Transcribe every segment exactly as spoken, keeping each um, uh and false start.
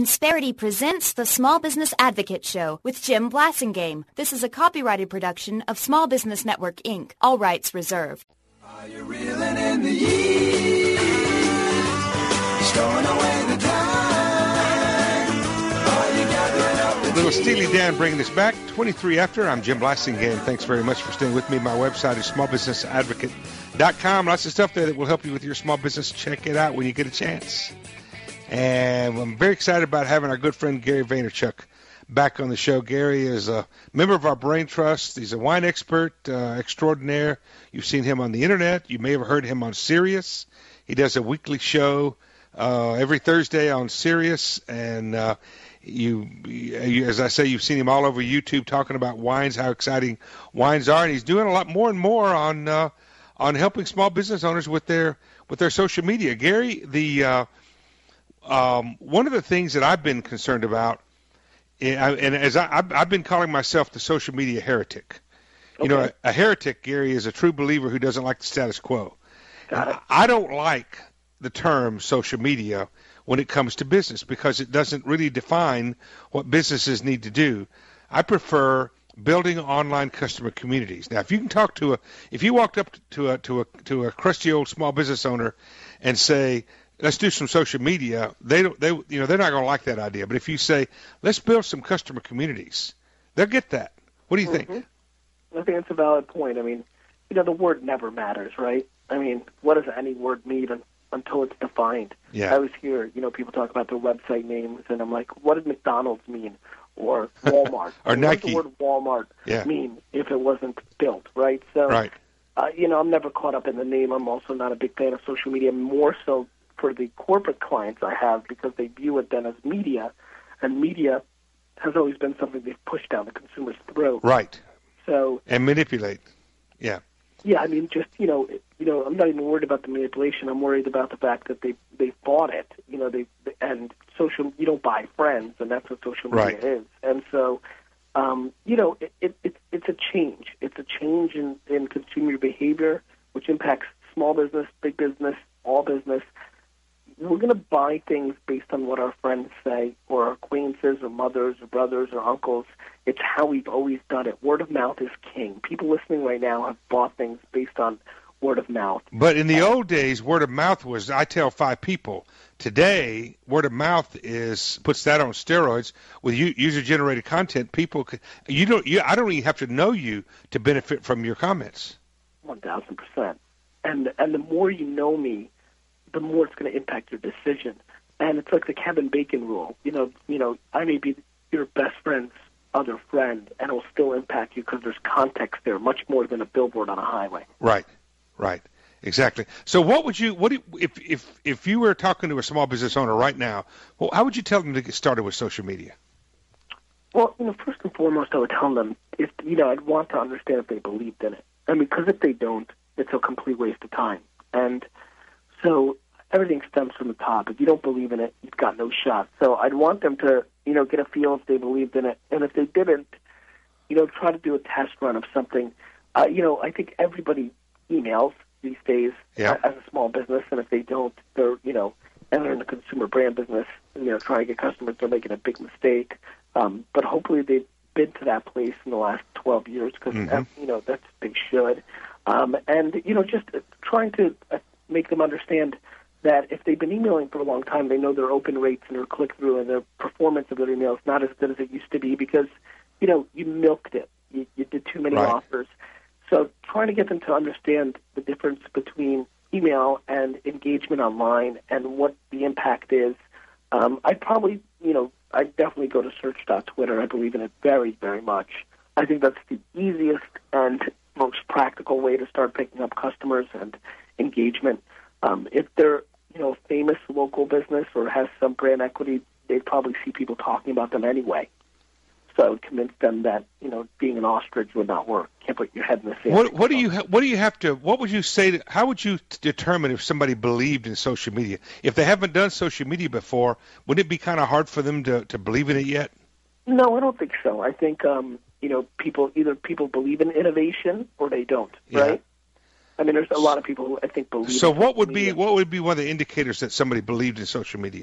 Insperity presents the Small Business Advocate Show with Jim Blasingame. This is a copyrighted production of Small Business Network, Incorporated. All rights reserved. Are you reeling in the years? Stowing away the time? Are you gathering up the Little Steely Dan bringing us back. twenty-three after. I'm Jim Blasingame. Thanks very much for staying with me. My website is small business advocate dot com. Lots of stuff there that will help you with your small business. Check it out when you get a chance. And I'm very excited about having our good friend Gary Vaynerchuk back on the show. Gary is a member of our Brain Trust. He's a wine expert uh, extraordinaire. You've seen him on the internet. You may have heard him on Sirius. He does a weekly show uh, every Thursday on Sirius. And uh, you, you, as I say, you've seen him all over YouTube talking about wines, how exciting wines are. And he's doing a lot more and more on uh, on helping small business owners with their with their social media. Gary, the uh, Um, one of the things that I've been concerned about, and as I, I've, I've been calling myself the social media heretic. You Okay. know, a, a heretic, Gary, is a true believer who doesn't like the status quo. Got it. I don't like the term social media when it comes to business because it doesn't really define what businesses need to do. I prefer building online customer communities. Now, if you can talk to a, if you walked up to a to a to a crusty old small business owner and say, let's do some social media, they don't, they, you know, they're not going to like that idea. But if you say, let's build some customer communities, they'll get that. What do you Mm-hmm. think? I think it's a valid point. I mean, you know, the word never matters, right? I mean, what does any word mean un- until it's defined? Yeah. I always hear, you know, people talk about their website names, and I'm like, what did McDonald's mean? Or Walmart? Or what Nike. does the word Walmart Yeah. mean if it wasn't built, right? So, Right. uh, you know, I'm never caught up in the name. I'm also not a big fan of social media, more so for the corporate clients I have because they view it then as media, and media has always been something they've pushed down the consumer's throat. Right. So, And manipulate. Yeah. yeah, I mean, just, you know, you know, I'm not even worried about the manipulation. I'm worried about the fact that they they bought it. You know, they and social. You don't buy friends, and that's what social media Right. is. And so, um, you know, it, it, it it's a change. It's a change in, in consumer behavior, which impacts small business, big business, all business. We're going to buy things based on what our friends say, or our acquaintances, or mothers, or brothers, or uncles. It's how we've always done it. Word of mouth is king. People listening right now have bought things based on word of mouth. But in the old days, word of mouth was, I tell five people. Today, word of mouth is puts that on steroids with u- user-generated content. People, could, you don't, you, I don't even have to know you to benefit from your comments. One thousand percent. And and the more you know me, the more it's going to impact your decision. And it's like the Kevin Bacon rule. You know, you know, I may be your best friend's other friend, and it'll still impact you because there's context there, much more than a billboard on a highway. Right, right, exactly. So, what would you, what do you, if if if you were talking to a small business owner right now, well, how would you tell them to get started with social media? Well, you know, first and foremost, I would tell them if you know, I'd want to understand if they believed in it. I mean, because if they don't, it's a complete waste of time. And so everything stems from the top. If you don't believe in it, you've got no shot. So I'd want them to, you know, get a feel if they believed in it. And if they didn't, you know, try to do a test run of something. Uh, you know, I think everybody emails these days Yeah. as a small business. And if they don't, they're, you know, and they're in the consumer brand business, you know, trying to get customers, they're making a big mistake. Um, but hopefully they've been to that place in the last twelve years because, Mhm. you know, that's they should. Um, and, you know, just trying to uh, make them understand that if they've been emailing for a long time, they know their open rates and their click-through and their performance of their email is not as good as it used to be because, you know, you milked it. You, you did too many Right. offers. So trying to get them to understand the difference between email and engagement online and what the impact is, um, I'd probably, you know, I'd definitely go to search dot twitter. I believe in it very, very much. I think that's the easiest and most practical way to start picking up customers and engagement. Um, if they're, you know, a famous local business or has some brand equity, they'd probably see people talking about them anyway. So I would convince them that, you know, being an ostrich would not work. Can't put your head in the sand. What what do you ha- what do you have to what would you say to, how would you t- determine if somebody believed in social media? If they haven't done social media before, wouldn't it be kind of hard for them to, to believe in it yet? No, I don't think so. I think, um, you know, people either people believe in innovation or they don't, Yeah. right? I mean, there's a lot of people who I think believe So in what social would be media. what would be one of the indicators that somebody believed in social media?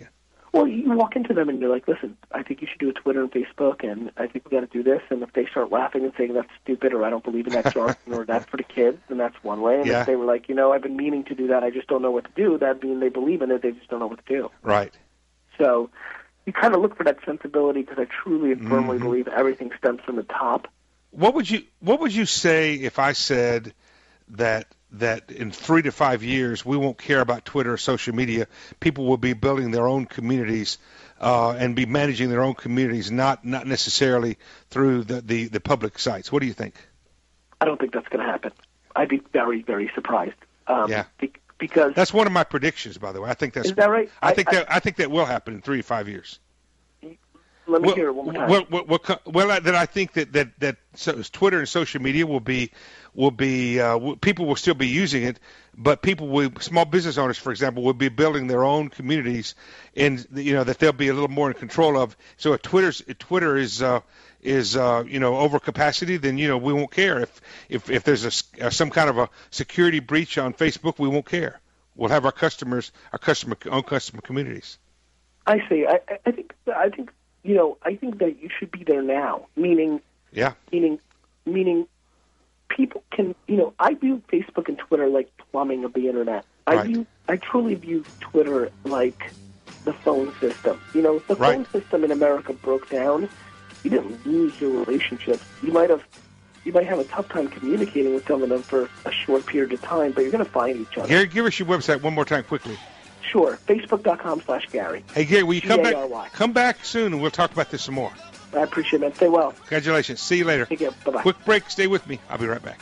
Well, you walk into them and you're like, listen, I think you should do a Twitter and Facebook, and I think we got to do this. And if they start laughing and saying that's stupid, or I don't believe in that jargon, or that's for the kids, then that's one way. And Yeah. if they were like, you know, I've been meaning to do that, I just don't know what to do, that'd mean they believe in it, they just don't know what to do. Right. So you kind of look for that sensibility, because I truly and firmly Mhm. believe everything stems from the top. What would you What would you say if I said that that in three to five years we won't care about Twitter or social media? People will be building their own communities uh, and be managing their own communities, not not necessarily through the, the, the public sites. What do you think? I don't think that's going to happen. I'd be very, very surprised. Um, Yeah. be- because That's one of my predictions, by the way. I think that's Is that right? I, I- think I- that I think that will happen in three to five years. let me Well, hear it one more time. well, well, well, co- well, uh, then I think that that that so Twitter and social media will be will be uh, w- people will still be using it, but people will small business owners, for example, will be building their own communities, and you know that they'll be a little more in control of. So if Twitter's if Twitter is uh, is uh, you know over capacity, then you know we won't care. If if if there's a, s- uh, some kind of a security breach on Facebook, we won't care. We'll have our customers our customer own customer communities. I see. I, I- I think. I think. You know. I think that you should be there now. Meaning. Yeah. Meaning. Meaning. People can. You know. I view Facebook and Twitter like plumbing of the internet. I Right. view. I truly view Twitter like the phone system. You know, if the Right. phone system in America broke down, you didn't lose your relationships. You might have. You might have a tough time communicating with some of them for a short period of time, but you're going to find each other. Gary, give us your website one more time quickly. Sure. Facebook.com slash Gary. Hey Gary, will you come G A R Y. back? Come back soon, and we'll talk about this some more. I appreciate it, man. Stay well. Congratulations. See you later. Take care. Bye-bye. Quick break. Stay with me. I'll be right back.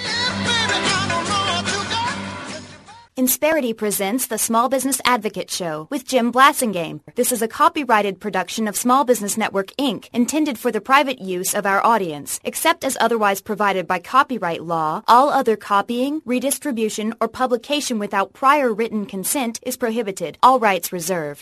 Insperity presents the Small Business Advocate Show with Jim Blasingame. This is a copyrighted production of Small Business Network, Incorporated, intended for the private use of our audience. Except as otherwise provided by copyright law, all other copying, redistribution, or publication without prior written consent is prohibited. All rights reserved.